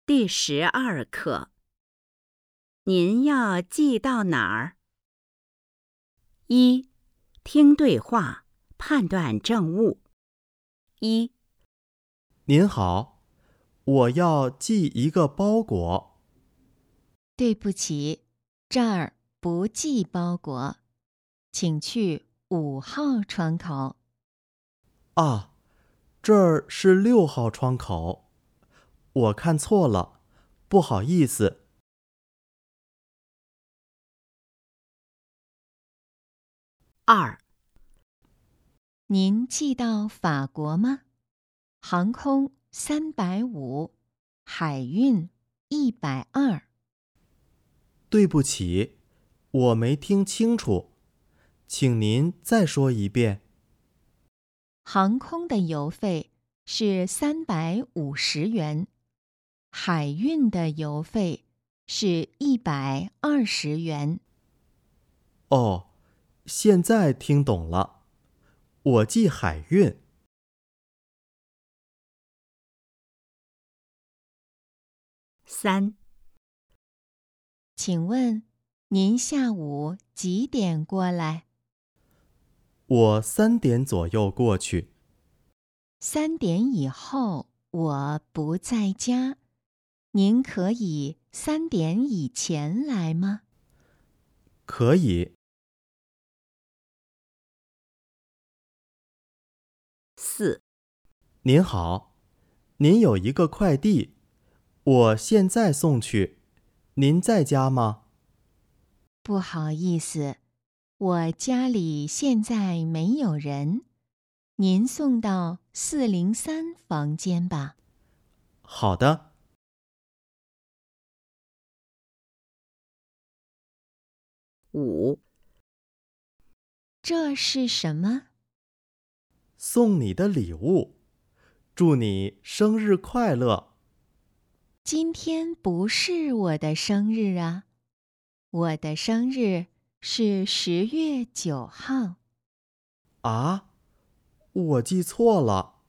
第12课，您要寄到哪儿？1. 听对话，判断正误。1. 您好，我要寄一个包裹。 对不起，这儿不寄包裹，请去5号窗口。 啊，这儿是6号窗口，我看错了，不好意思。 2. 您寄到法国吗？航空350，海运120。 对不起，我没听清楚，请您再说一遍。 航空的邮费是350元，海运的邮费是120元。 哦，现在听懂了，我寄海运。 3. 请问您下午几点过来我3点左右过去。 ？3点以后我不在家，您可以3点以前来吗？ 可以。 4. 您好，您有一个快递，我现在送去，您在家吗？ 不好意思，我家里现在没有人，您送到403房间吧。 好的。 5. 这是什么？ 送你的礼物，祝你生日快乐。 今天不是我的生日啊，我的生日是10月9号。 啊，我记错了。